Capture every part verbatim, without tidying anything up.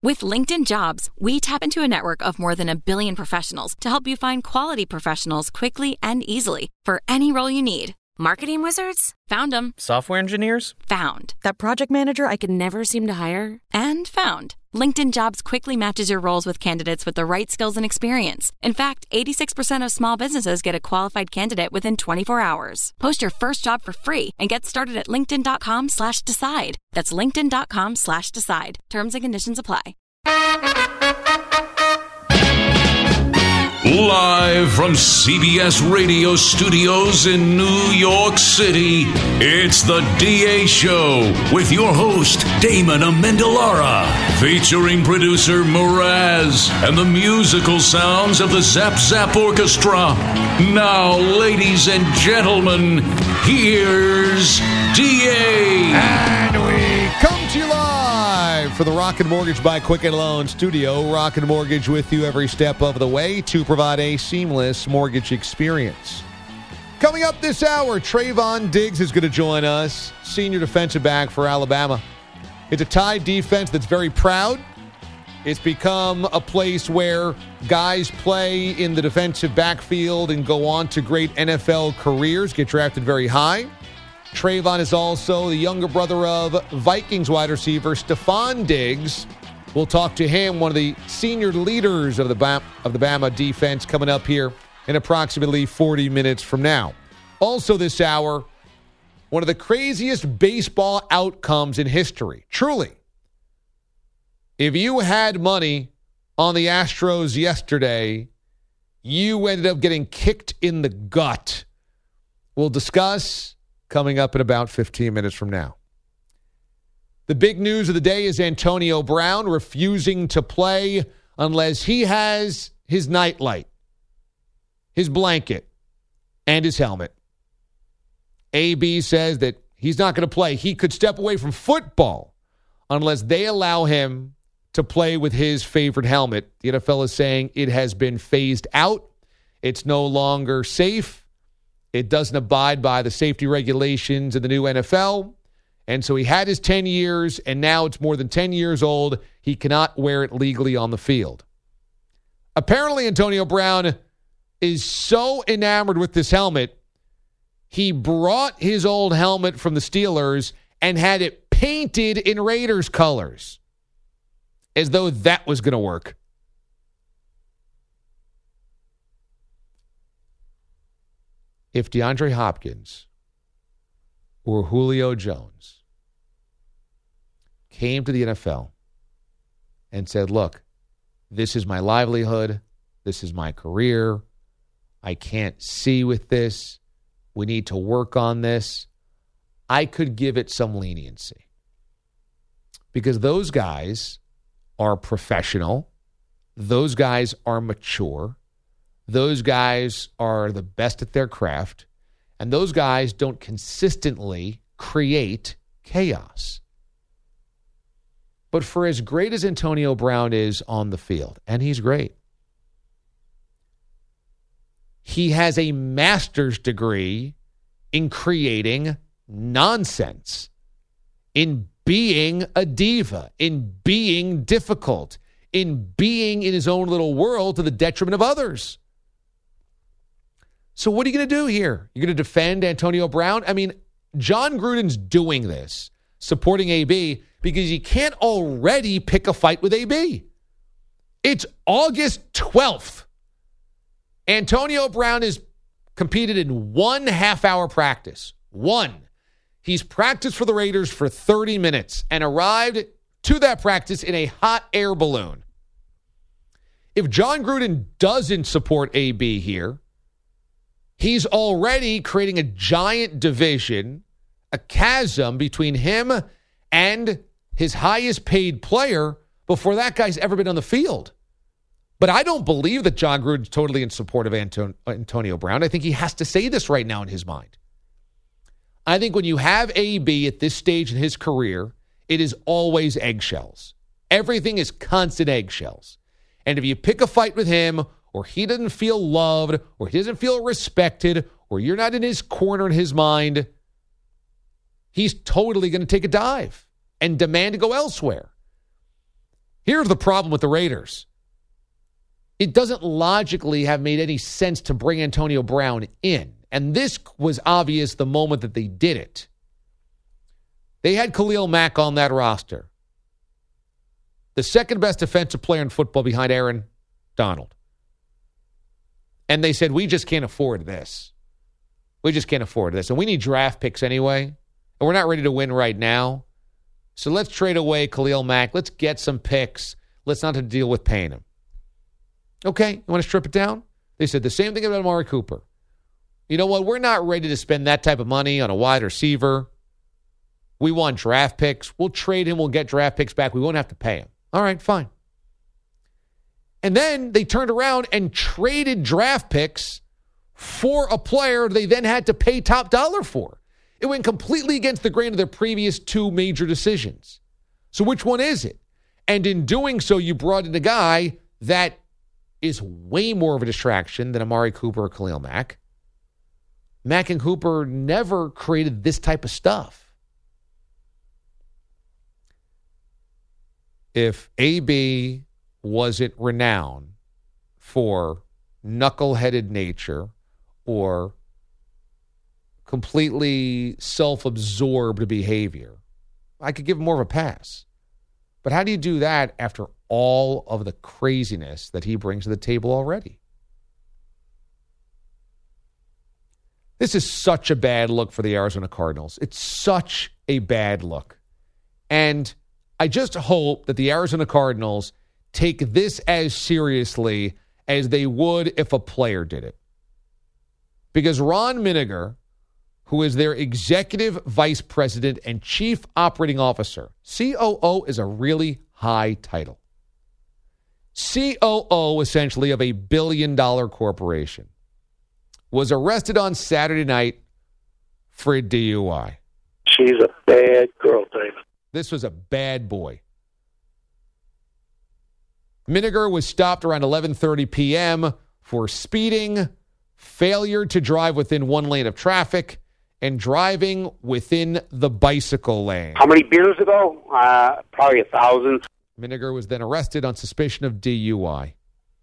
With LinkedIn Jobs, we tap into a network of more than a billion professionals to help you find quality professionals quickly and easily for any role you need. Marketing wizards? Found them. Software engineers? Found. That project manager I could never seem to hire? And found. LinkedIn Jobs quickly matches your roles with candidates with the right skills and experience. In fact, eighty-six percent of small businesses get a qualified candidate within twenty-four hours. Post your first job for free and get started at linkedin.com slash decide. That's linkedin.com slash decide. Terms and conditions apply. Live from C B S Radio Studios in New York City, it's the D A Show with your host, Damon Amendolara, featuring producer Mraz and the musical sounds of the Zap Zap Orchestra. Now, ladies and gentlemen, here's D A. And we come to you live for the Rocket Mortgage by Quicken Loan studio. Rocket Mortgage with you every step of the way to provide a seamless mortgage experience. Coming up this hour, Trayvon Diggs is going to join us, senior defensive back for Alabama. It's a Tide defense that's very proud. It's become a place where guys play in the defensive backfield and go on to great N F L careers, get drafted very high. Trayvon is also the younger brother of Vikings wide receiver Stephon Diggs. We'll talk to him, one of the senior leaders of the Bama, of the Bama defense, coming up here in approximately forty minutes from now. Also this hour, one of the craziest baseball outcomes in history. Truly. If you had money on the Astros yesterday, you ended up getting kicked in the gut. We'll discuss coming up in about fifteen minutes from now. The big news of the day is Antonio Brown refusing to play unless he has his nightlight, his blanket, and his helmet. A B says that he's not going to play. He could step away from football unless they allow him to play with his favorite helmet. The N F L is saying it has been phased out. It's no longer safe. It doesn't abide by the safety regulations of the new N F L. And so he had his ten years, and now it's more than ten years old. He cannot wear it legally on the field. Apparently, Antonio Brown is so enamored with this helmet, he brought his old helmet from the Steelers and had it painted in Raiders colors, as though that was going to work. If DeAndre Hopkins or Julio Jones came to the N F L and said, look, this is my livelihood, this is my career, I can't see with this, we need to work on this, I could give it some leniency. Because those guys are professional, those guys are mature, those guys are the best at their craft, and those guys don't consistently create chaos. But for as great as Antonio Brown is on the field, and he's great, he has a master's degree in creating nonsense, in being a diva, in being difficult, in being in his own little world to the detriment of others. So what are you going to do here? You're going to defend Antonio Brown? I mean, John Gruden's doing this, supporting A B, because you can't already pick a fight with A B. It's August twelfth. Antonio Brown has competed in one half-hour practice. One. He's practiced for the Raiders for thirty minutes and arrived to that practice in a hot air balloon. If John Gruden doesn't support A B here, he's already creating a giant division, a chasm between him and his highest paid player before that guy's ever been on the field. But I don't believe that John Gruden's totally in support of Anton- Antonio Brown. I think he has to say this right now in his mind. I think when you have A B at this stage in his career, it is always eggshells. Everything is constant eggshells. And if you pick a fight with him, or he doesn't feel loved, or he doesn't feel respected, or you're not in his corner in his mind, he's totally going to take a dive and demand to go elsewhere. Here's the problem with the Raiders. It doesn't logically have made any sense to bring Antonio Brown in. And this was obvious the moment that they did it. They had Khalil Mack on that roster. The second best defensive player in football behind Aaron Donald. And they said, we just can't afford this. We just can't afford this. And we need draft picks anyway. And we're not ready to win right now. So let's trade away Khalil Mack. Let's get some picks. Let's not have to deal with paying him. Okay, you want to strip it down? They said the same thing about Amari Cooper. You know what? We're not ready to spend that type of money on a wide receiver. We want draft picks. We'll trade him. We'll get draft picks back. We won't have to pay him. All right, fine. And then they turned around and traded draft picks for a player they then had to pay top dollar for. It went completely against the grain of their previous two major decisions. So which one is it? And in doing so, you brought in a guy that is way more of a distraction than Amari Cooper or Khalil Mack. Mack and Cooper never created this type of stuff. If A B wasn't renowned for knuckleheaded nature or completely self-absorbed behavior, I could give him more of a pass. But how do you do that after all of the craziness that he brings to the table already? This is such a bad look for the Arizona Cardinals. It's such a bad look. And I just hope that the Arizona Cardinals take this as seriously as they would if a player did it. Because Ron Miniger, who is their executive vice president and chief operating officer, C O O is a really high title. C O O, essentially, of a billion-dollar corporation, was arrested on Saturday night for a D U I. She's a bad girl, David. This was a bad boy. Miniger was stopped around eleven thirty p.m. for speeding, failure to drive within one lane of traffic, and driving within the bicycle lane. How many beers ago? Uh, probably a thousand. Miniger was then arrested on suspicion of D U I.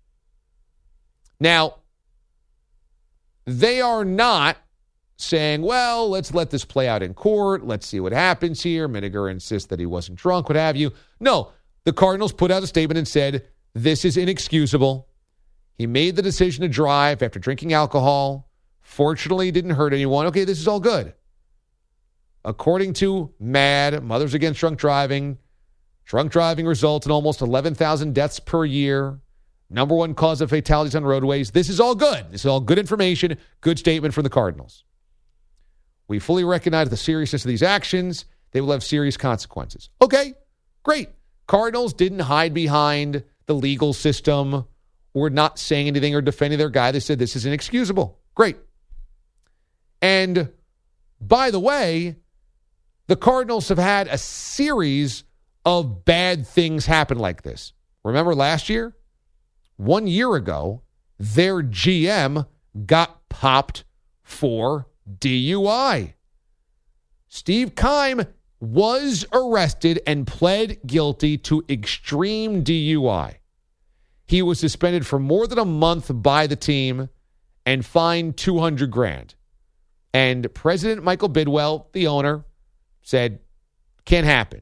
Now, they are not saying, well, let's let this play out in court. Let's see what happens here. Miniger insists that he wasn't drunk, what have you. No, the Cardinals put out a statement and said, this is inexcusable. He made the decision to drive after drinking alcohol. Fortunately, didn't hurt anyone. Okay, this is all good. According to MADD, Mothers Against Drunk Driving, drunk driving results in almost eleven thousand deaths per year. Number one cause of fatalities on roadways. This is all good. This is all good information, good statement from the Cardinals. We fully recognize the seriousness of these actions. They will have serious consequences. Okay, great. Cardinals didn't hide behind the legal system or not saying anything or defending their guy. They said this is inexcusable. Great. And by the way, the Cardinals have had a series of bad things happen like this. Remember last year? One year ago, their G M got popped for D U I. Steve Keim was arrested and pled guilty to extreme D U I. He was suspended for more than a month by the team and fined two hundred grand. And President Michael Bidwell, the owner, said, can't happen.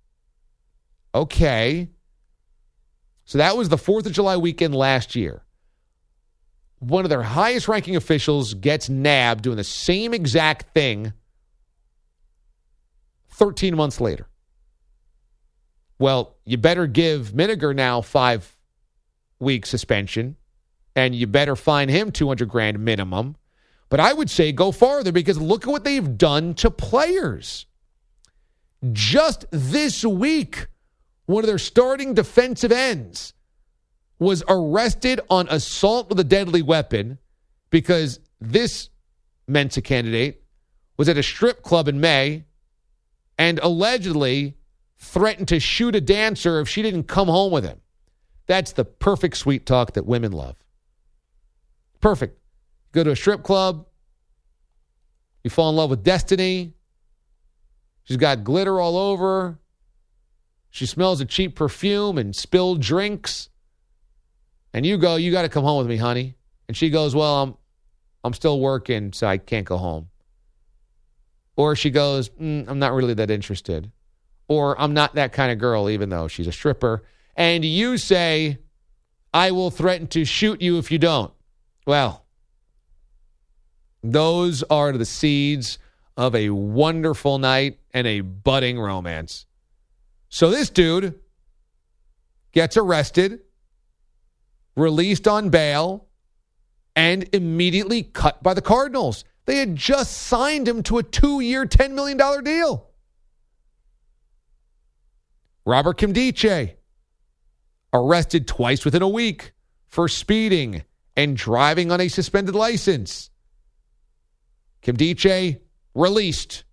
Okay. So that was the fourth of July weekend last year. One of their highest ranking officials gets nabbed doing the same exact thing thirteen months later. Well, you better give Miniger now five week suspension, and you better fine him two hundred grand minimum. But I would say go farther, because look at what they've done to players. Just this week, one of their starting defensive ends was arrested on assault with a deadly weapon because this Mensa candidate was at a strip club in May and allegedly threatened to shoot a dancer if she didn't come home with him. That's the perfect sweet talk that women love. Perfect. Go to a strip club. You fall in love with Destiny. She's got glitter all over. She smells of cheap perfume and spilled drinks. And you go, you got to come home with me, honey. And she goes, well, I'm, I'm still working, so I can't go home. Or she goes, mm, I'm not really that interested. Or I'm not that kind of girl, even though she's a stripper. And you say, I will threaten to shoot you if you don't. Well, those are the seeds of a wonderful night and a budding romance. So this dude gets arrested, released on bail, and immediately cut by the Cardinals. They had just signed him to a two-year, ten million dollars deal. Robert Nkemdiche, arrested twice within a week for speeding and driving on a suspended license. Nkemdiche released.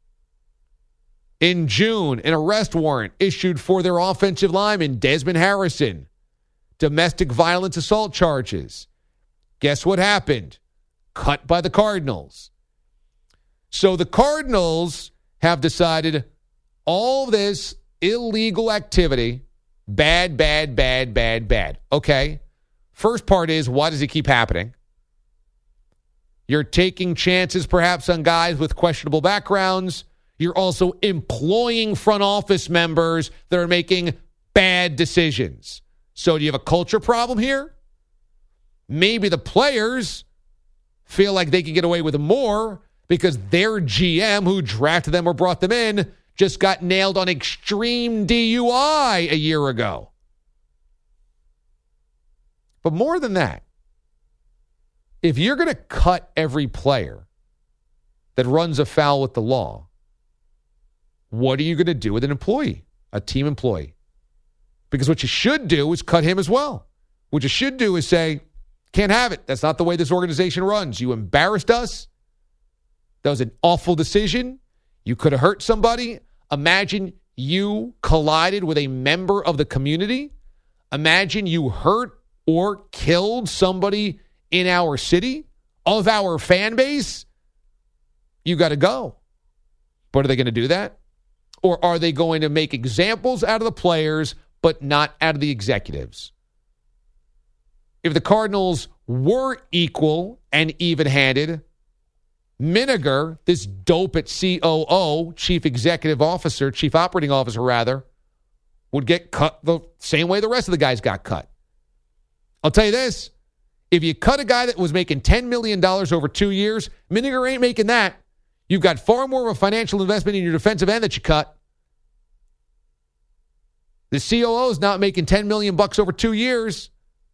In June, an arrest warrant issued for their offensive lineman, Desmond Harrison. Domestic violence assault charges. Guess what happened? Cut by the Cardinals. So the Cardinals have decided all this illegal activity, bad, bad, bad, bad, bad. Okay. First part is, why does it keep happening? You're taking chances perhaps on guys with questionable backgrounds. You're also employing front office members that are making bad decisions. So do you have a culture problem here? Maybe the players feel like they can get away with more because their G M who drafted them or brought them in just got nailed on extreme D U I a year ago. But more than that, if you're going to cut every player that runs afoul with the law, what are you going to do with an employee, a team employee? Because what you should do is cut him as well. What you should do is say, can't have it. That's not the way this organization runs. You embarrassed us. That was an awful decision. You could have hurt somebody. Imagine you collided with a member of the community. Imagine you hurt or killed somebody in our city, of our fan base. You got to go. But are they going to do that? Or are they going to make examples out of the players, but not out of the executives? If the Cardinals were equal and even-handed, Miniger, this dope at C O O, Chief Executive Officer, Chief Operating Officer, rather, would get cut the same way the rest of the guys got cut. I'll tell you this. If you cut a guy that was making ten million dollars over two years, Miniger ain't making that. You've got far more of a financial investment in your defensive end that you cut. The C O O is not making ten million dollars bucks over two years.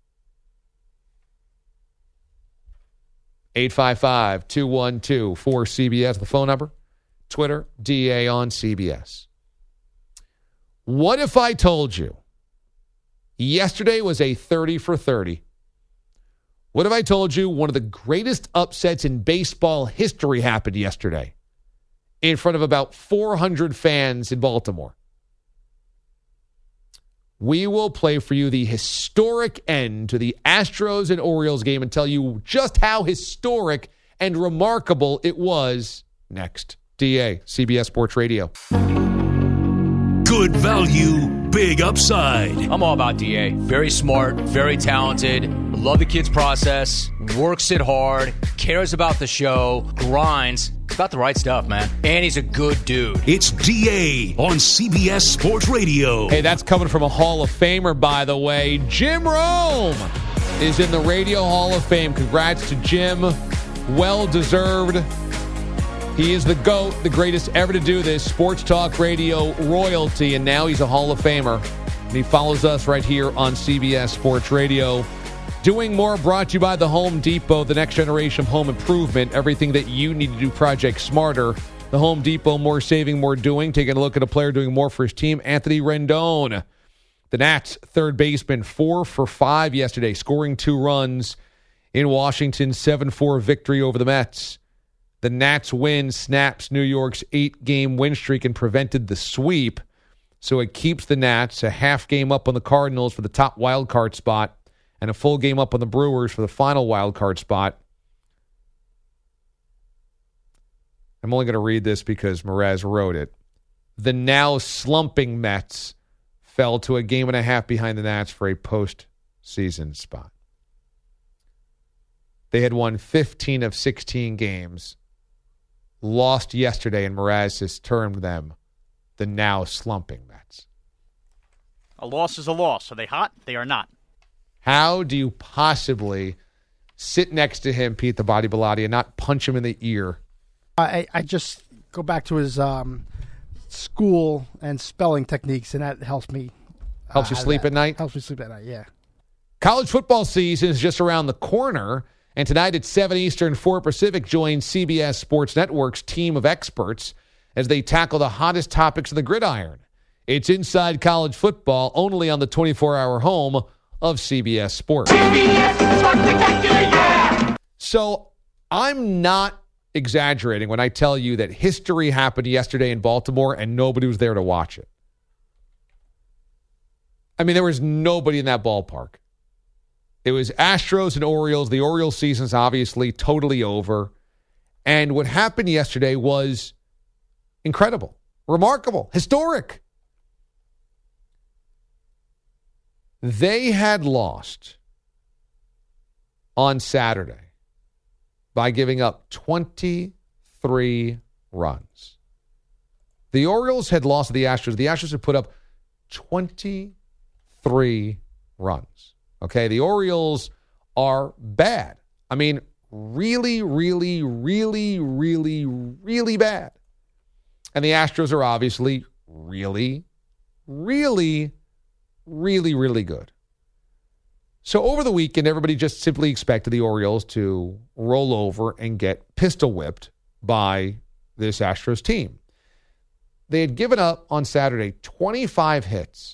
eight five five, two one two, four C B S, the phone number. Twitter, D A on C B S. What if I told you yesterday was a thirty for thirty? What if I told you one of the greatest upsets in baseball history happened yesterday in front of about four hundred fans in Baltimore? We will play for you the historic end to the Astros and Orioles game and tell you just how historic and remarkable it was next. D A, C B S Sports Radio. Good value, big upside. I'm all about D A. Very smart, very talented. Love the kid's process. Works it hard. Cares about the show. Grinds. It's about the right stuff, man. And he's a good dude. It's D A on C B S Sports Radio. Hey, that's coming from a Hall of Famer, by the way. Jim Rome is in the Radio Hall of Fame. Congrats to Jim. Well deserved. He is the GOAT, the greatest ever to do this. Sports talk radio royalty, and now he's a Hall of Famer. And he follows us right here on C B S Sports Radio. Doing More, brought to you by the Home Depot, the next generation of home improvement. Everything that you need to do projects smarter. The Home Depot, more saving, more doing. Taking a look at a player doing more for his team, Anthony Rendon. The Nats, third baseman, four for five yesterday, scoring two runs in Washington's seven four victory over the Mets. The Nats win snaps New York's eight-game win streak and prevented the sweep. So it keeps the Nats a half game up on the Cardinals for the top wild card spot and a full game up on the Brewers for the final wild card spot. I'm only going to read this because Mraz wrote it. The now slumping Mets fell to a game and a half behind the Nats for a postseason spot. They had won fifteen of sixteen games, lost yesterday, and Mraz has termed them the now slumping Mets. A loss is a loss. Are they hot? They are not. How do you possibly sit next to him, Pete the Body Bilotti, and not punch him in the ear? I, I just go back to his um, school and spelling techniques, and that helps me. Uh, Helps you sleep at night? Helps me sleep at night, yeah. College football season is just around the corner, and tonight at seven Eastern, four Pacific, join C B S Sports Network's team of experts as they tackle the hottest topics of the gridiron. It's Inside College Football, only on the twenty-four hour home of C B S Sports. C B S Spectacular, yeah! So I'm not exaggerating when I tell you that history happened yesterday in Baltimore and nobody was there to watch it. I mean, there was nobody in that ballpark. It was Astros and Orioles. The Orioles season's obviously totally over. And what happened yesterday was incredible, remarkable, historic. They had lost on Saturday by giving up twenty-three runs. The Orioles had lost to the Astros. The Astros had put up twenty-three runs. Okay, the Orioles are bad. I mean, really, really, really, really, really bad. And the Astros are obviously really, really, really, really good. So over the weekend, everybody just simply expected the Orioles to roll over and get pistol whipped by this Astros team. They had given up on Saturday twenty-five hits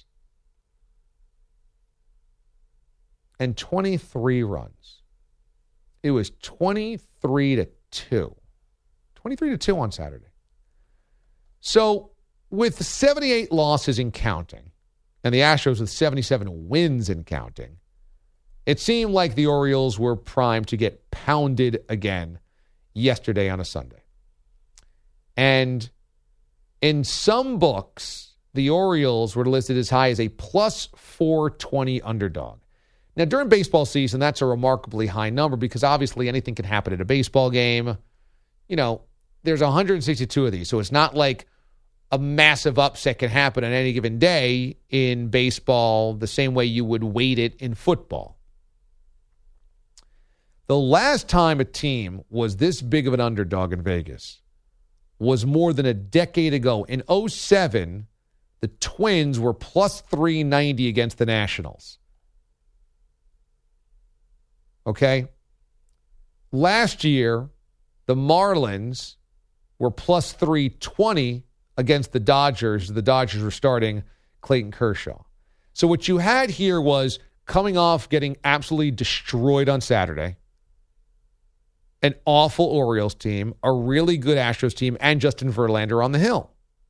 and twenty-three runs. It was twenty-three to two. twenty-three to two on Saturday. So with seventy-eight losses and counting, and the Astros with seventy-seven wins and counting, it seemed like the Orioles were primed to get pounded again yesterday on a Sunday. And in some books, the Orioles were listed as high as a plus four twenty underdog. Now, during baseball season, that's a remarkably high number because obviously anything can happen at a baseball game. You know, there's one hundred sixty-two of these, so it's not like a massive upset can happen on any given day in baseball the same way you would weight it in football. The last time a team was this big of an underdog in Vegas was more than a decade ago. In oh seven, the Twins were plus three ninety against the Nationals. Okay? Last year, the Marlins were plus three twenty against the Dodgers. The Dodgers were starting Clayton Kershaw. So what you had here was coming off getting absolutely destroyed on Saturday, an awful Orioles team, a really good Astros team, and Justin Verlander on the hill.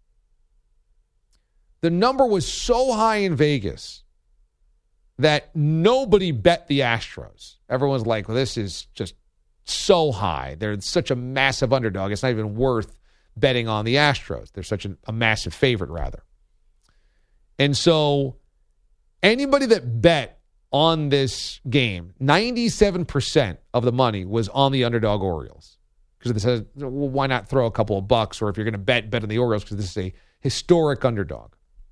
The number was so high in Vegas that nobody bet the Astros. Everyone's like, well, this is just so high. They're such a massive underdog. It's not even worth betting on the Astros. They're such a, a massive favorite, rather. And so anybody that bet on this game, ninety-seven percent of the money was on the underdog Orioles. Because they said, well, why not throw a couple of bucks? Or if you're going to bet, bet on the Orioles because this is a historic underdog.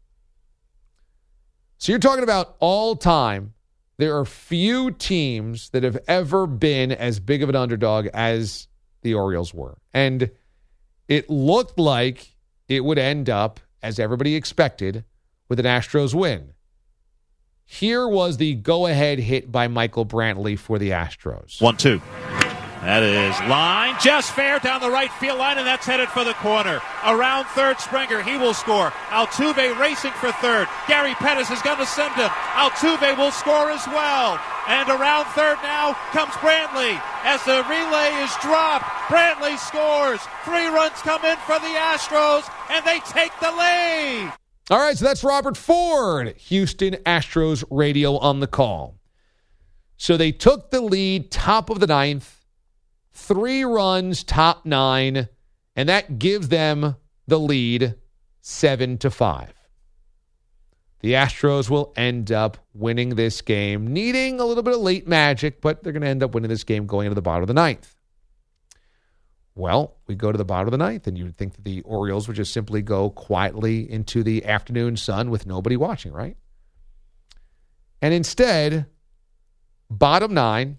So you're talking about all time, there are few teams that have ever been as big of an underdog as the Orioles were. And it looked like it would end up, as everybody expected, with an Astros win. Here was the go-ahead hit by Michael Brantley for the Astros. one two. That is line, just fair down the right field line, and that's headed for the corner. Around third, Springer, he will score. Altuve racing for third. Gary Pettis is going to send him. Altuve will score as well. And around third now comes Brantley. As the relay is dropped, Brantley scores. Three runs come in for the Astros, and they take the lead. All right, so that's Robert Ford, Houston Astros radio on the call. So they took the lead, top of the ninth. Three runs, top nine, and that gives them the lead seven to five. the Astros will end up winning this game, needing a little bit of late magic, but they're going to end up winning this game going into the bottom of the ninth. Well, we go to the bottom of the ninth, and you would think that the Orioles would just simply go quietly into the afternoon sun with nobody watching, right? And instead, bottom nine,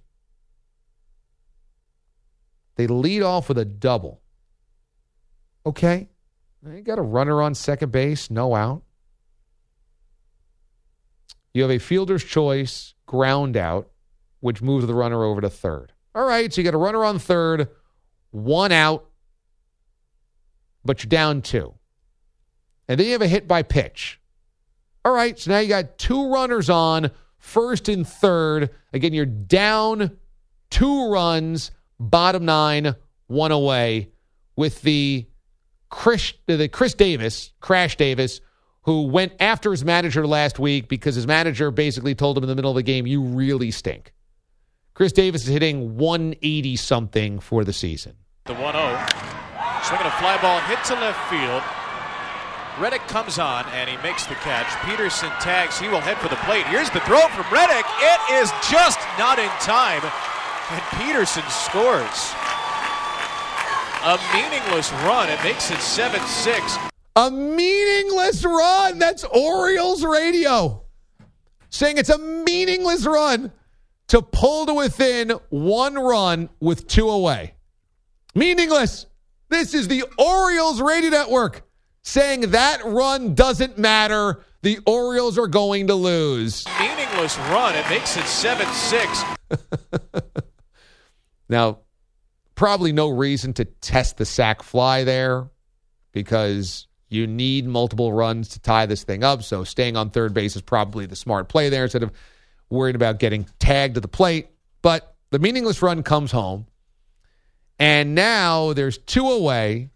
they lead off with a double. Okay, you got a runner on second base, no out. You have a fielder's choice ground out, which moves the runner over to third. All right, so you got a runner on third, one out, but you're down two. And then you have a hit by pitch. All right, so now you got two runners on, first and third. Again, you're down two runs, bottom nine, one away, with the Chris, the Chris Davis, Crash Davis, who went after his manager last week because his manager basically told him in the middle of the game, you really stink. Chris Davis is hitting one eighty something for the season. The one oh. Swinging a fly ball hit to left field. Reddick comes on and he makes the catch. Peterson tags. He will head for the plate. Here's the throw from Reddick. It is just not in time. And Peterson scores. A meaningless run. It makes it seven six. A meaningless run. That's Orioles radio saying it's a meaningless run to pull to within one run with two away. Meaningless. This is the Orioles radio network saying that run doesn't matter. The Orioles are going to lose. Meaningless run. It makes it seven six. Now, probably no reason to test the sac fly there because you need multiple runs to tie this thing up. So staying on third base is probably the smart play there instead of worried about getting tagged to the plate. But the meaningless run comes home. And now there's two away.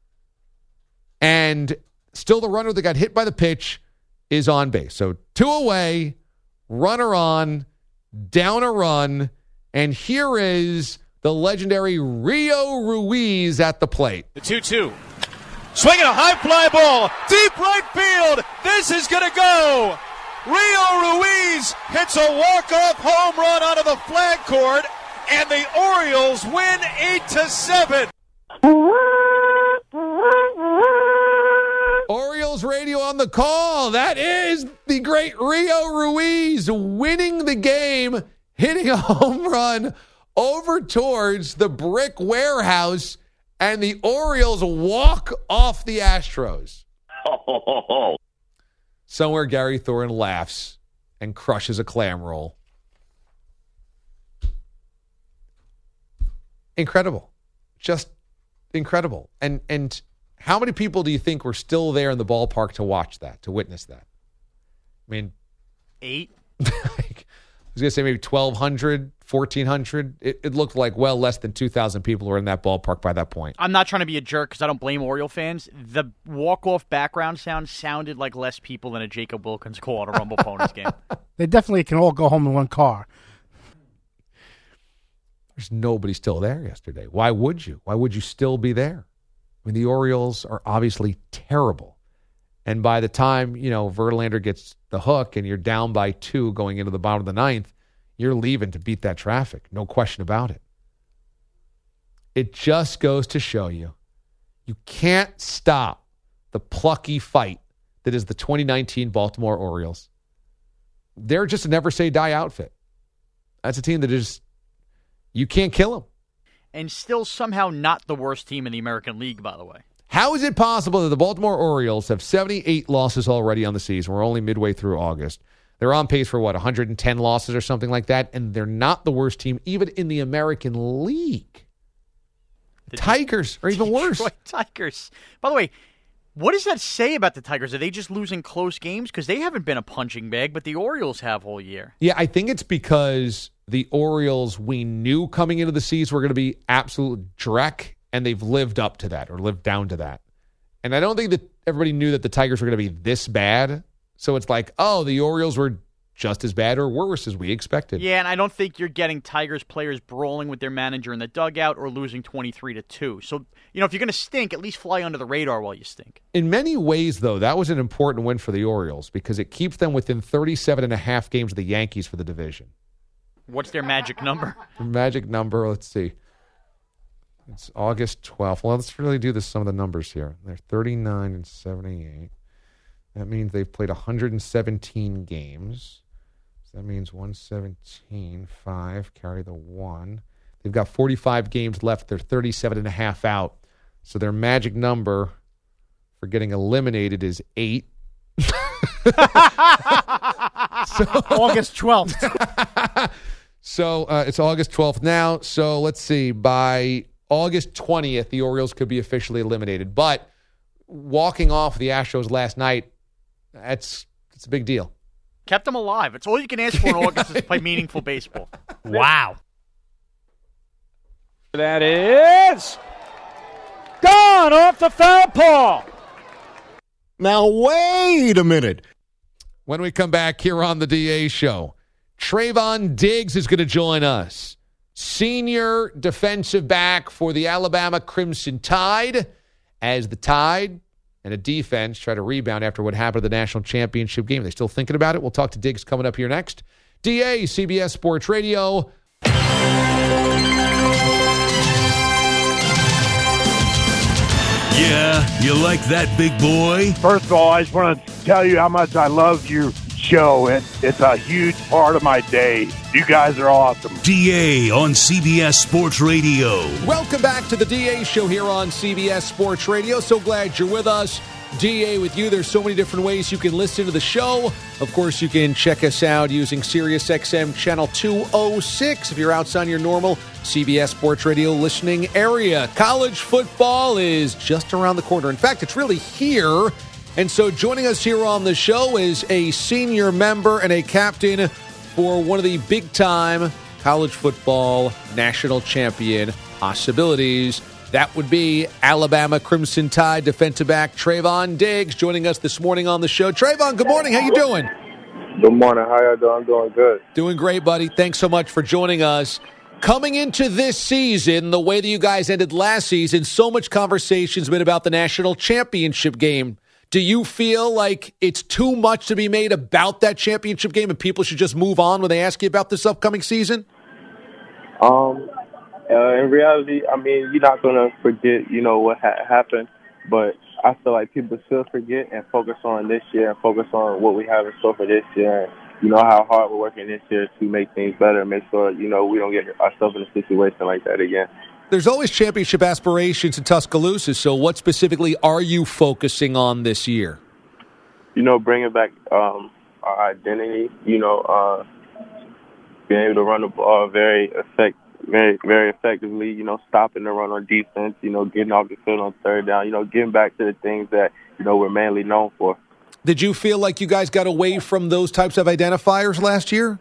And still the runner that got hit by the pitch is on base. So two away, runner on, down a run. And here is the legendary Rio Ruiz at the plate. The two two. Swinging a high fly ball. Deep right field. This is going to go. Rio Ruiz hits a walk-off home run out of the flag court. And the Orioles win eight to seven. Orioles radio on the call. That is the great Rio Ruiz winning the game, hitting a home run over towards the brick warehouse, and the Orioles walk off the Astros. Somewhere Gary Thorne laughs and crushes a clam roll. Incredible. Just incredible. And and how many people do you think were still there in the ballpark to watch that, to witness that? I mean, eight? I was going to say maybe twelve hundred, fourteen hundred. It, it looked like well less than two thousand people were in that ballpark by that point. I'm not trying to be a jerk because I don't blame Oriole fans. The walk-off background sound sounded like less people than a Jacob Wilkins call at a Rumble Ponies game. They definitely can all go home in one car. There's nobody still there yesterday. Why would you? Why would you still be there? I mean, the Orioles are obviously terrible. And by the time, you know, Verlander gets the hook and you're down by two going into the bottom of the ninth, you're leaving to beat that traffic. No question about it. It just goes to show you, you can't stop the plucky fight that is the twenty nineteen Baltimore Orioles. They're just a never-say-die outfit. That's a team that is, you can't kill them. And still somehow not the worst team in the American League, by the way. How is it possible that the Baltimore Orioles have seventy-eight losses already on the season? We're only midway through August. They're on pace for, what, one hundred ten losses or something like that? And they're not the worst team even in the American League. The Tigers are even worse. Detroit Tigers. By the way, what does that say about the Tigers? Are they just losing close games? Because they haven't been a punching bag, but the Orioles have all year. Yeah, I think it's because the Orioles, we knew coming into the season were going to be absolute dreck, and they've lived up to that or lived down to that. And I don't think that everybody knew that the Tigers were going to be this bad. So it's like, oh, the Orioles were just as bad or worse as we expected. Yeah, and I don't think you're getting Tigers players brawling with their manager in the dugout or losing twenty-three to two. So, you know, if you're going to stink, at least fly under the radar while you stink. In many ways, though, that was an important win for the Orioles because it keeps them within thirty-seven and a half games of the Yankees for the division. What's their magic number? The magic number, let's see. It's August twelfth. Well, let's really do this, some of the numbers here. They're thirty-nine and seventy-eight. That means they've played one hundred seventeen games. So that means one seventeen, five, carry the one. They've got forty-five games left. They're thirty-seven and a half out. So their magic number for getting eliminated is eight. so, August twelfth. so uh, it's August twelfth now. So let's see. By August twentieth, the Orioles could be officially eliminated. But walking off the Astros last night, that's it's a big deal. Kept them alive. It's all you can ask for in August is to play meaningful baseball. Wow. That is gone off the foul pole. Now, wait a minute. When we come back here on the D A Show, Trayvon Diggs is going to join us. Senior defensive back for the Alabama Crimson Tide, as the Tide and a defense try to rebound after what happened at the national championship game. Are they still thinking about it? We'll talk to Diggs coming up here next. D A, C B S Sports Radio. Yeah, you like that, big boy? First of all, I just want to tell you how much I love your show. It, it's a huge part of my day. You guys are awesome. D A on C B S Sports Radio. Welcome back to the D A Show here on C B S Sports Radio. So glad you're with us. D A with you. There's so many different ways you can listen to the show. Of course, you can check us out using SiriusXM Channel two oh six if you're outside your normal C B S Sports Radio listening area. College football is just around the corner. In fact, it's really here. And so joining us here on the show is a senior member and a captain for one of the big-time college football national champion possibilities. That would be Alabama Crimson Tide defensive back Trayvon Diggs joining us this morning on the show. Trayvon, good morning. How you doing? Good morning. How y'all doing? I'm doing good. Doing great, buddy. Thanks so much for joining us. Coming into this season, the way that you guys ended last season, so much conversation's been about the national championship game. Do you feel like it's too much to be made about that championship game and people should just move on when they ask you about this upcoming season? Um, uh, in reality, I mean, you're not going to forget, you know, what ha- happened, but I feel like people should forget and focus on this year and focus on what we have in store for this year and, you know, how hard we're working this year to make things better and make sure, you know, we don't get ourselves in a situation like that again. There's always championship aspirations in Tuscaloosa, so what specifically are you focusing on this year? You know, bringing back um, our identity, you know, uh, being able to run the ball very effect, very, very effectively, you know, stopping the run on defense, you know, getting off the field on third down, you know, getting back to the things that, you know, we're mainly known for. Did you feel like you guys got away from those types of identifiers last year?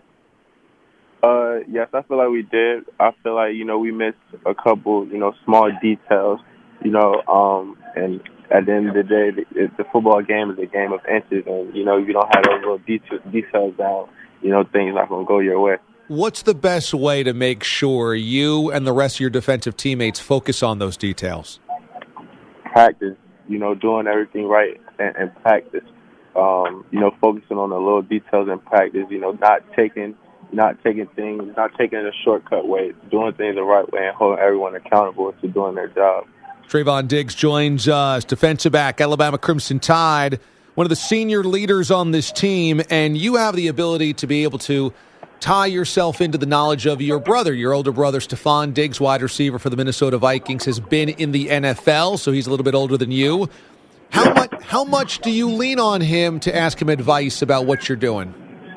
Uh, yes, I feel like we did. I feel like, you know, we missed a couple, you know, small details, you know, um, and at the end of the day, the, the football game is a game of inches, and, you know, you don't have those little details, details down, you know, things not going to go your way. What's the best way to make sure you and the rest of your defensive teammates focus on those details? Practice, you know, doing everything right and, and practice. Um, you know, focusing on the little details in practice, you know, not taking not taking things, not taking it a shortcut way, doing things the right way and holding everyone accountable to doing their job. Trayvon Diggs joins us, defensive back, Alabama Crimson Tide, one of the senior leaders on this team, and you have the ability to be able to tie yourself into the knowledge of your brother. Your older brother, Stephon Diggs, wide receiver for the Minnesota Vikings, has been in the N F L, so he's a little bit older than you. How much, how much do you lean on him to ask him advice about what you're doing?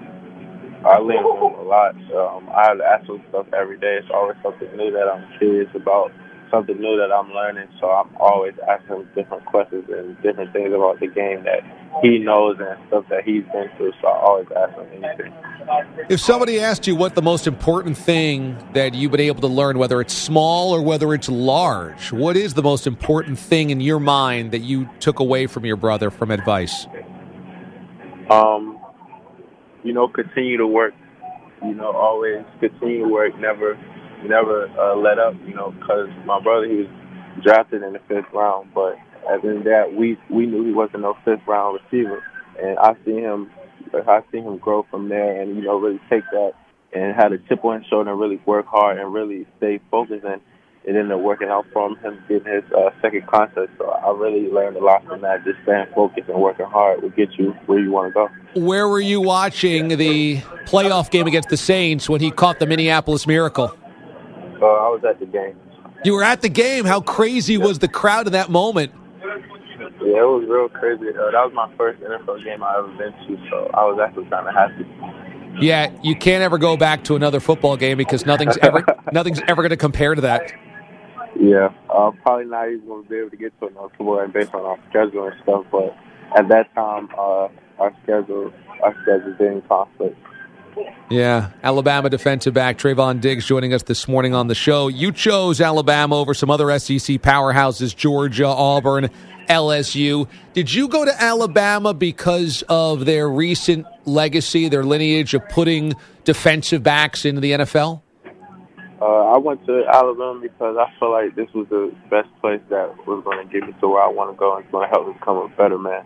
I lean on him a lot. Um, I have to ask him stuff every day. It's always something new that I'm curious about, something new that I'm learning. So I'm always asking him different questions and different things about the game that he knows and stuff that he's been through. So I always ask him anything. If somebody asked you what the most important thing that you've been able to learn, whether it's small or whether it's large, what is the most important thing in your mind that you took away from your brother from advice? Um, you know, continue to work. You know, always continue to work, never, never uh, let up. You know, because my brother, he was drafted in the fifth round, but as in that, we we knew he wasn't no fifth round receiver, and I see him, I see him grow from there, and you know, really take that and had a chip on his shoulder and really work hard and really stay focused, and it ended up working out for him, him getting his uh, second contract. So I really learned a lot from that. Just staying focused and working hard will get you where you want to go. Where were you watching the playoff game against the Saints when he caught the Minneapolis Miracle? Uh, I was at the game. You were at the game. How crazy was the crowd in that moment? Yeah, it was real crazy. Uh, that was my first N F L game I ever been to, so I was actually kind of happy. Yeah, you can't ever go back to another football game because nothing's ever nothing's ever going to compare to that. Yeah, uh, probably not even going to be able to get to another football game based on our schedule and stuff. But at that time, uh, our schedule our schedule didn't conflict. Yeah, Alabama defensive back Trayvon Diggs joining us this morning on the show. You chose Alabama over some other S E C powerhouses, Georgia, Auburn, L S U. Did you go to Alabama because of their recent legacy, their lineage of putting defensive backs into the N F L? Uh, I went to Alabama because I feel like this was the best place that was going to get me to where I want to go and it's going to help me become a better man.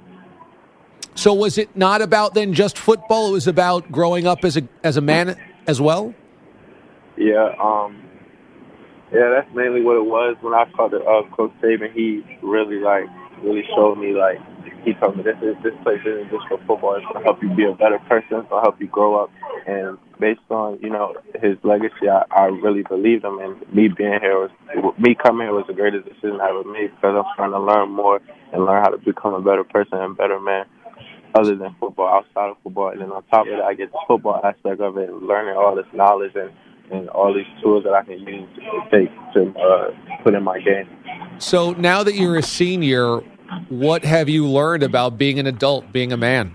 So was it not about then just football? It was about growing up as a as a man as well? Yeah, um, yeah, that's mainly what it was. When I called it, uh, Coach Saban, he really like really showed me like he told me this is this place isn't just for football. It's gonna help you be a better person. It's gonna help you grow up. And based on you know his legacy, I, I really believed him. And me being here was me coming here was the greatest decision I ever made because I'm trying to learn more and learn how to become a better person and a better man. Other than football, outside of football, and then on top of that, I get the football aspect of it, and learning all this knowledge and, and all these tools that I can use to take to uh, put in my game. So now that you're a senior, what have you learned about being an adult, being a man?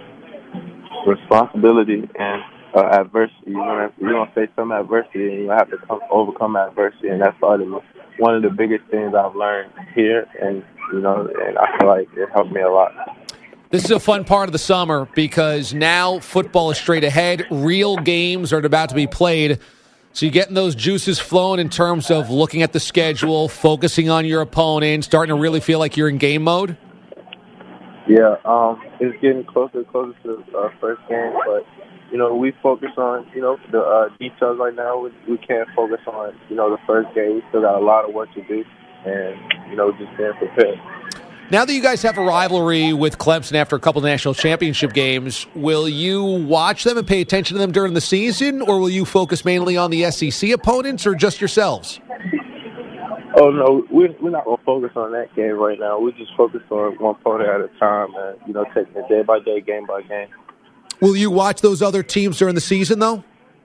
Responsibility and uh, adversity. You're gonna you're gonna face some adversity, and you have to come, overcome adversity, and that's probably one of the biggest things I've learned here, and you know, and I feel like it helped me a lot. This is a fun part of the summer because now football is straight ahead. Real games are about to be played. So you're getting those juices flowing in terms of looking at the schedule, focusing on your opponent, starting to really feel like you're in game mode? Yeah, um, it's getting closer and closer to the uh, first game. But, you know, we focus on, you know, the uh, details right now. We, we can't focus on, you know, the first game. We still got a lot of work to do and, you know, just being prepared. Now that you guys have a rivalry with Clemson after a couple of national championship games, will you watch them and pay attention to them during the season, or will you focus mainly on the S E C opponents or just yourselves? Oh, no, we're, we're not going to focus on that game right now. We just focus on one opponent at a time and, you know, taking it day by day, game by game. Will you watch those other teams during the season, though?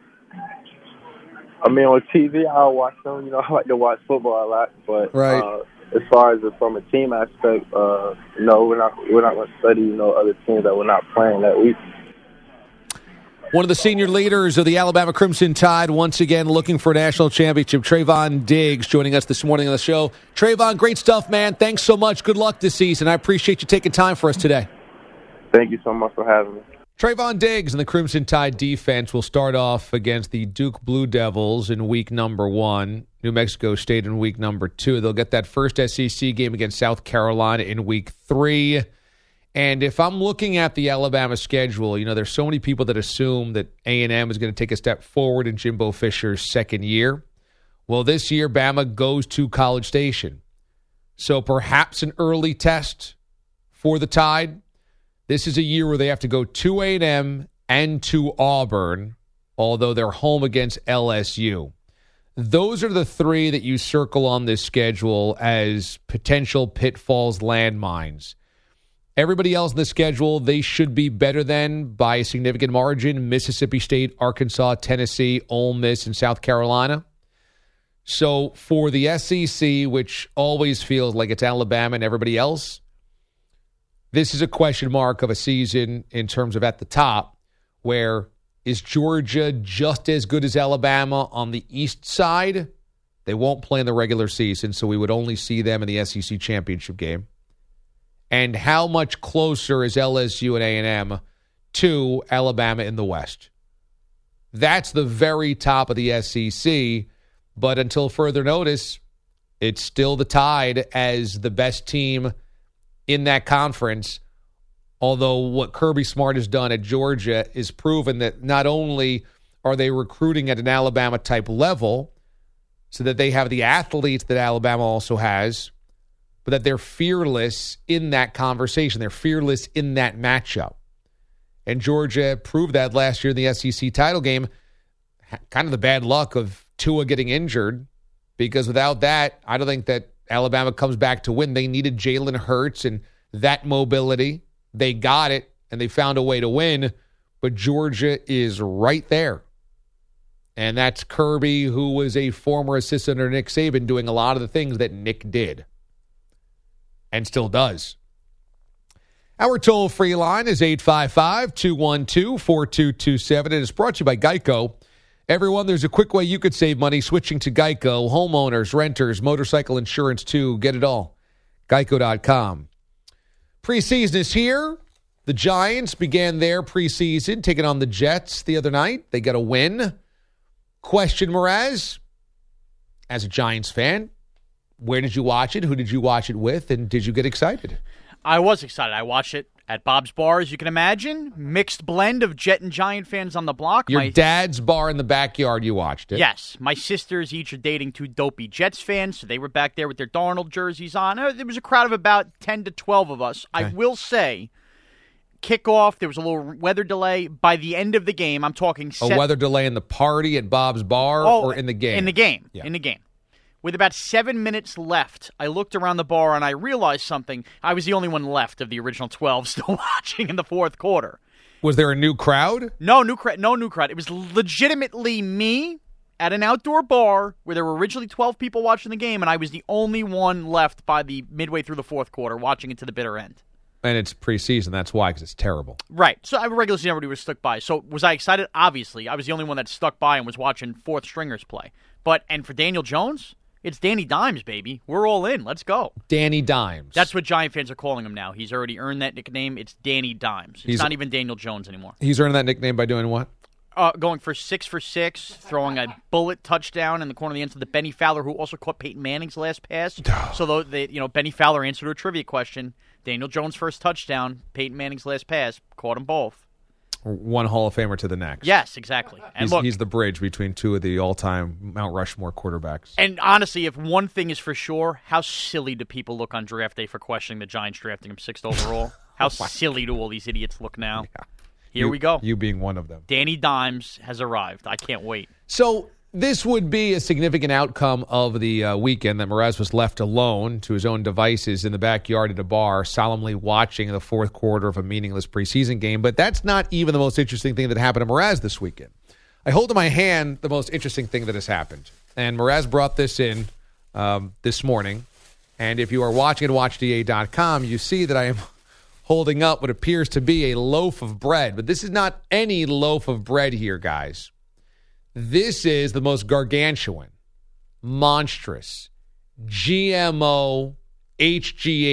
I mean, on T V, I'll watch them. You know, I like to watch football a lot, but right. uh, as far as from a team aspect, uh, no, we're not. We're not going to study, you know, other teams that we're not playing that week. One of the senior leaders of the Alabama Crimson Tide, once again looking for a national championship, Trayvon Diggs, joining us this morning on the show. Trayvon, great stuff, man. Thanks so much. Good luck this season. I appreciate you taking time for us today. Thank you so much for having me. Trayvon Diggs and the Crimson Tide defense will start off against the Duke Blue Devils in week number one. New Mexico State in week number two. They'll get that first S E C game against South Carolina in week three. And if I'm looking at the Alabama schedule, you know, there's so many people that assume that A and M is going to take a step forward in Jimbo Fisher's second year. Well, this year, Bama goes to College Station. So perhaps an early test for the Tide. This is a year where they have to go to A and M and to Auburn, although they're home against L S U. Those are the three that you circle on this schedule as potential pitfalls, landmines. Everybody else in the schedule, they should be better than by a significant margin. Mississippi State, Arkansas, Tennessee, Ole Miss, and South Carolina. So for the S E C, which always feels like it's Alabama and everybody else, this is a question mark of a season in terms of at the top, where is Georgia just as good as Alabama on the east side? They won't play in the regular season, so we would only see them in the S E C championship game. And how much closer is L S U and A and M to Alabama in the West. That's the very top of the S E C, but until further notice, it's still the Tide as the best team in that conference, although what Kirby Smart has done at Georgia is proven that not only are they recruiting at an Alabama-type level so that they have the athletes that Alabama also has, but that they're fearless in that conversation. They're fearless in that matchup. And Georgia proved that last year in the S E C title game. Kind of the bad luck of Tua getting injured, because without that, I don't think that Alabama comes back to win. They needed Jalen Hurts and that mobility. They got it, and they found a way to win. But Georgia is right there. And that's Kirby, who was a former assistant under Nick Saban, doing a lot of the things that Nick did and still does. Our toll-free line is eight five five, two one two, four two two seven. It is brought to you by Geico. Everyone, there's a quick way you could save money switching to Geico. Homeowners, renters, motorcycle insurance too. Get it all. Geico dot com. Preseason is here. The Giants began their preseason taking on the Jets the other night. They got a win. Question, Mraz, as a Giants fan, where did you watch it? Who did you watch it with? And did you get excited? I was excited. I watched it at Bob's Bar, as you can imagine. Mixed blend of Jet and Giant fans on the block. Your my, dad's bar in the backyard, you watched it. Yes. My sisters each are dating two dopey Jets fans, so they were back there with their Darnold jerseys on. There was a crowd of about ten to twelve of us. Okay. I will say, kickoff, there was a little weather delay. By the end of the game, I'm talking... A weather delay in the party at Bob's Bar oh, or in the game? In the game. Yeah. In the game. With about seven minutes left, I looked around the bar and I realized something. I was the only one left of the original twelve still watching in the fourth quarter. Was there a new crowd? No new crowd. No new crowd. It was legitimately me at an outdoor bar where there were originally twelve people watching the game, and I was the only one left by the midway through the fourth quarter watching it to the bitter end. And it's preseason. That's why, because it's terrible. Right. So I regular season, everybody was stuck by. So was I excited? Obviously. I was the only one that stuck by and was watching fourth stringers play. But, and for Daniel Jones... It's Danny Dimes, baby. We're all in. Let's go. Danny Dimes. That's what Giant fans are calling him now. He's already earned that nickname. It's Danny Dimes. It's he's, not even Daniel Jones anymore. He's earned that nickname by doing what? Uh, going for six for six, throwing a bullet touchdown in the corner of the end to the Benny Fowler, who also caught Peyton Manning's last pass. So, though they, you know, Benny Fowler answered a trivia question. Daniel Jones' first touchdown, Peyton Manning's last pass, caught them both. One Hall of Famer to the next. Yes, exactly. And he's, look, he's the bridge between two of the all-time Mount Rushmore quarterbacks. And honestly, if one thing is for sure, how silly do people look on draft day for questioning the Giants drafting him sixth overall? How oh silly do all these idiots look now? Yeah. Here you, we go. You being one of them. Danny Dimes has arrived. I can't wait. So this would be a significant outcome of the uh, weekend that Mraz was left alone to his own devices in the backyard at a bar, solemnly watching the fourth quarter of a meaningless preseason game. But that's not even the most interesting thing that happened to Mraz this weekend. I hold in my hand the most interesting thing that has happened. And Mraz brought this in um, this morning. And if you are watching at watch D A dot com, you see that I am holding up what appears to be a loaf of bread. But this is not any loaf of bread here, guys. This is the most gargantuan, monstrous, G M O, H G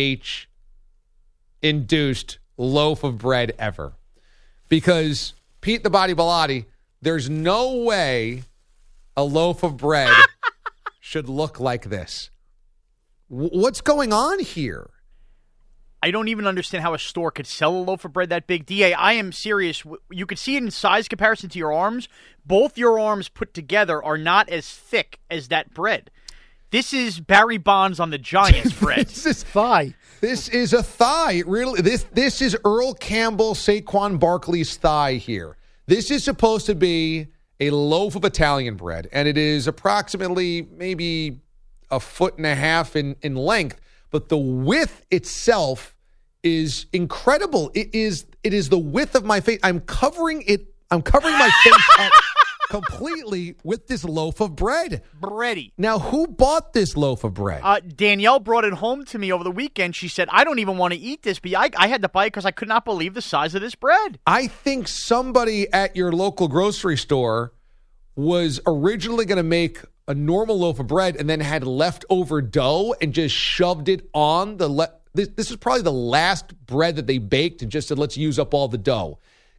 H-induced loaf of bread ever. Because, Pete the Body Bilotti, there's no way a loaf of bread should look like this. W- what's going on here? I don't even understand how a store could sell a loaf of bread that big. D A, I am serious. You could see it in size comparison to your arms. Both your arms put together are not as thick as that bread. This is Barry Bonds on the Giants bread. This is thigh. This is a thigh. It really, this this is Earl Campbell, Saquon Barkley's thigh here. This is supposed to be a loaf of Italian bread, and it is approximately maybe a foot and a half in, in length. But the width itself is incredible. It is it is the width of my face. I'm covering it. I'm covering my face up completely with this loaf of bread. Bready. Now, who bought this loaf of bread? Uh, Danielle brought it home to me over the weekend. She said, I don't even want to eat this, but I, I had to buy it because I could not believe the size of this bread. I think somebody at your local grocery store was originally going to make a normal loaf of bread and then had leftover dough and just shoved it on the le- this, this is probably the last bread that they baked and just said, let's use up all the dough.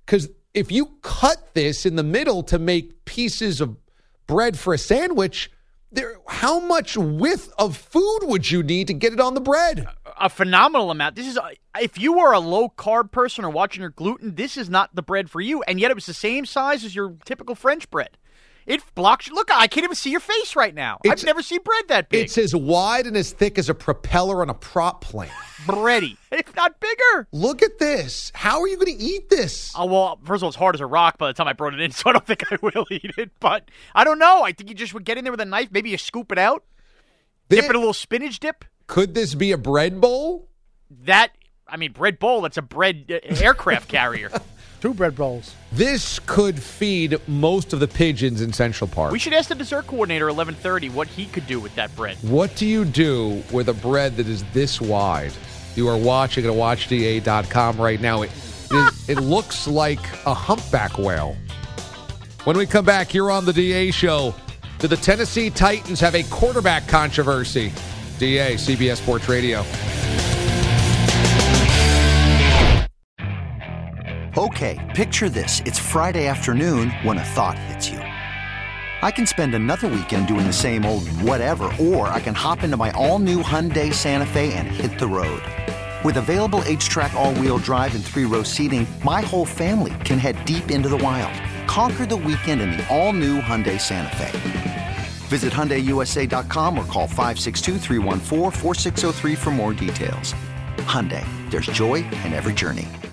Because if you cut this in the middle to make pieces of bread for a sandwich, there, how much width of food would you need to get it on the bread? A phenomenal amount. This is if you are a low-carb person or watching your gluten, this is not the bread for you. And yet it was the same size as your typical French bread. It blocks you. Look, I can't even see your face right now. It's, I've never seen bread that big. It's as wide and as thick as a propeller on a prop plane. Bready. If not bigger. Look at this. How are you going to eat this? Oh, well, first of all, it's hard as a rock by the time I brought it in, so I don't think I will eat it. But I don't know. I think you just would get in there with a knife. Maybe you scoop it out. This, dip it in a little spinach dip. Could this be a bread bowl? That, I mean, bread bowl, that's a bread uh, aircraft carrier. Two bread bowls. This could feed most of the pigeons in Central Park. We should ask the dessert coordinator, eleven thirty, what he could do with that bread. What do you do with a bread that is this wide? You are watching at watch d a dot com right now. It, it, it looks like a humpback whale. When we come back here on the D A Show, do the Tennessee Titans have a quarterback controversy? D A, C B S Sports Radio. Okay, picture this. It's Friday afternoon when a thought hits you. I can spend another weekend doing the same old whatever, or I can hop into my all-new Hyundai Santa Fe and hit the road. With available H-Track all-wheel drive and three-row seating, my whole family can head deep into the wild. Conquer the weekend in the all-new Hyundai Santa Fe. Visit Hyundai U S A dot com or call five six two, three one four, four six zero three for more details. Hyundai, there's joy in every journey.